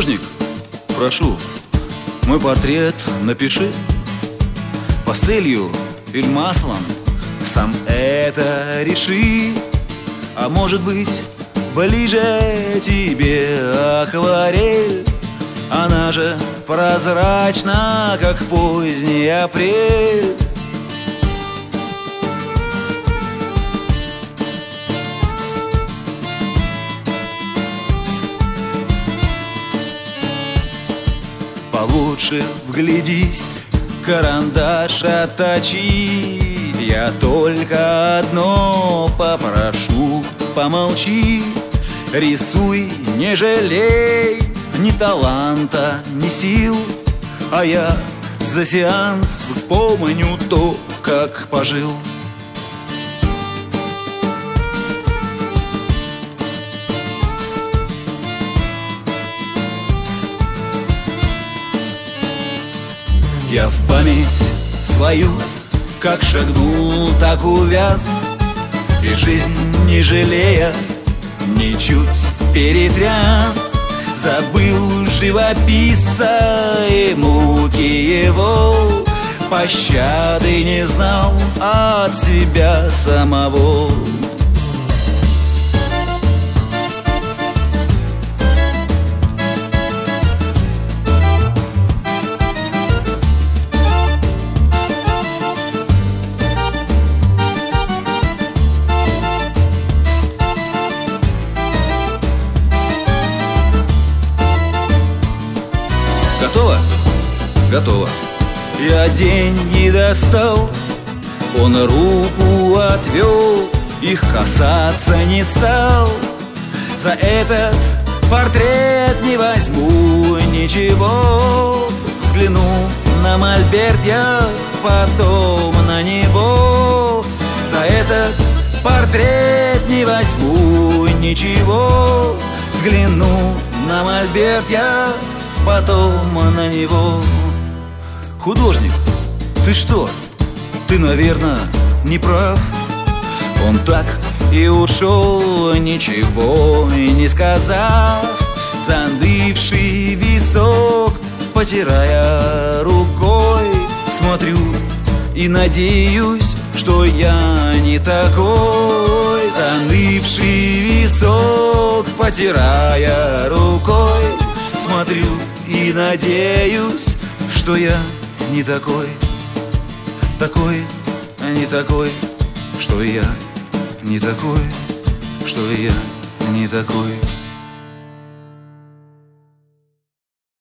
Художник, прошу, мой портрет напиши пастелью или маслом, сам это реши. А может быть, ближе тебе акварель, она же прозрачна, как поздний апрель. Получше вглядись, карандаш отточи. Я только одно попрошу: помолчи. Рисуй, не жалей ни таланта, ни сил, а я за сеанс вспомню то, как пожил. Я в память свою как шагнул, так увяз, и жизнь не жалея ничуть перетряс. Забыл живописца и муки его, пощады не знал от себя самого. Готово? Готово. Я деньги достал, он руку отвел, их касаться не стал. За этот портрет не возьму ничего. Взгляну на мольберт я, потом на него. За этот портрет не возьму ничего. Взгляну на мольберт я, потом на него. Художник, ты что? Ты, наверное, не прав. Он так и ушел, ничего и не сказав. Застывший висок, потирая рукой, смотрю и надеюсь, что я не такой. Застывший висок, потирая рукой, смотрю и надеюсь, что я не такой. Такой, а не такой, что я не такой, что я не такой.